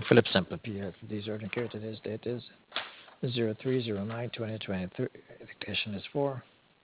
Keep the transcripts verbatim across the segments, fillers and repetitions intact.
Philip Semple, P F. These urgent care. Today's date is zero three zero nine twenty twenty-three. Dictation is for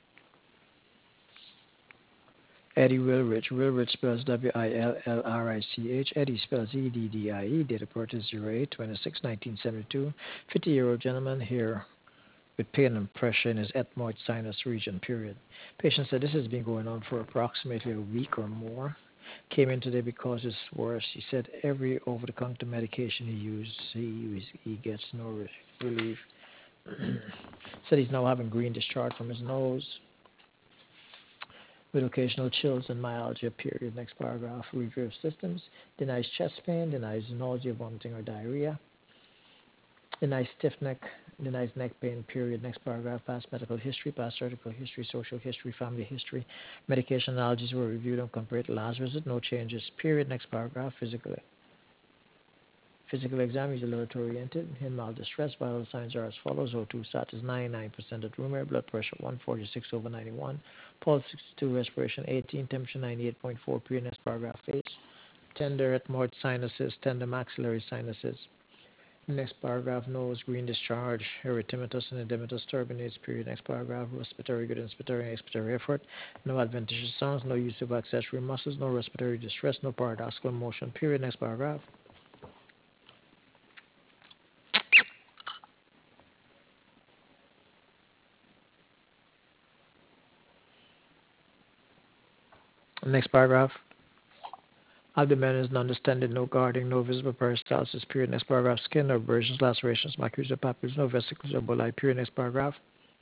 Eddie Willrich. Willrich spells W I L L R I C H. Eddie spells E D D I E. Date of birth is zero eight twenty-six nineteen seventy-two. fifty-year-old gentleman here with pain and pressure in his ethmoid sinus region, period. Patient said this has been going on for approximately a week or more. Came in today because it's worse. He said every over-the-counter medication he used, he, he gets no re- relief. Said he's now having green discharge from his nose with occasional chills and myalgia, period. Next paragraph, review of systems. Denies chest pain, denies nausea, vomiting, or diarrhea. Denies stiff neck, denies neck pain, period. Next paragraph, past medical history, past surgical history, social history, family history. Medication allergies were reviewed and compared to last visit, no changes, period. Next paragraph, physical Physical exam is laboratory oriented. In mild distress, vital signs are as follows. O two status ninety-nine percent at room air, blood pressure one forty-six over ninety-one, pulse sixty-two, respiration eighteen, temperature ninety-eight point four, period. Next paragraph, face. Tender ethmoid sinuses, tender maxillary sinuses. Next paragraph, nose, green discharge, erythematous and edematous turbinates, period. Next paragraph, respiratory good, inspiratory, expiratory effort, no adventitious sounds, no use of accessory muscles, no respiratory distress, no paradoxical motion, period. Next paragraph. Next paragraph. Abdomen is non-distended, no guarding, no visible peristalsis, period. Next paragraph. Skin, no abrasions, lacerations, maculas, or papules, no vesicles or bulli, period. Next paragraph.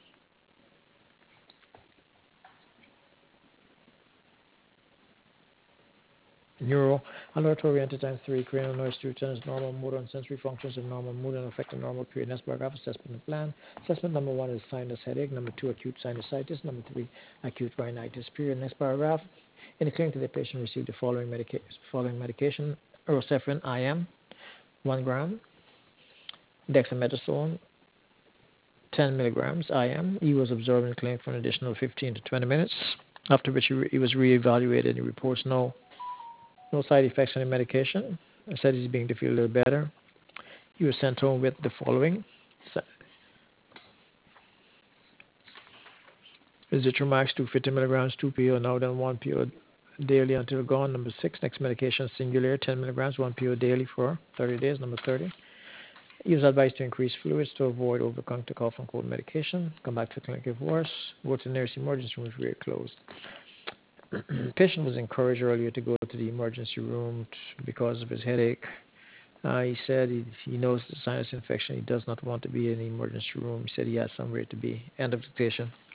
Neuro, alert-oriented times three, cranial nerves, two turns, normal motor and sensory functions of normal mood and affecting normal period. Next paragraph, assessment and plan. Assessment number one is sinus headache. Number two, acute sinusitis. Number three, acute rhinitis, period. Next paragraph. In the clinic, the patient received the following, medica- following medication: Erosephin I M, one gram, dexamethasone, ten milligrams I M. He was observed in the clinic for an additional fifteen to twenty minutes, after which he, re- he was reevaluated. He reports no no side effects on the medication. I said he's beginning to feel a little better. He was sent home with the following: Zithromax, two hundred fifty milligrams, two P O, now then one P O daily until gone. Number six, next medication, Singulair, ten milligrams, one P O daily for thirty days. Number thirty. He was advised to increase fluids to avoid over-counter cough and cold medication. Come back to the clinic if worse. Go to the nearest emergency room if we are closed. The patient was encouraged earlier to go to the emergency room t- because of his headache. Uh, he said he, he knows the sinus infection. He does not want to be in the emergency room. He said he has somewhere to be. End of dictation.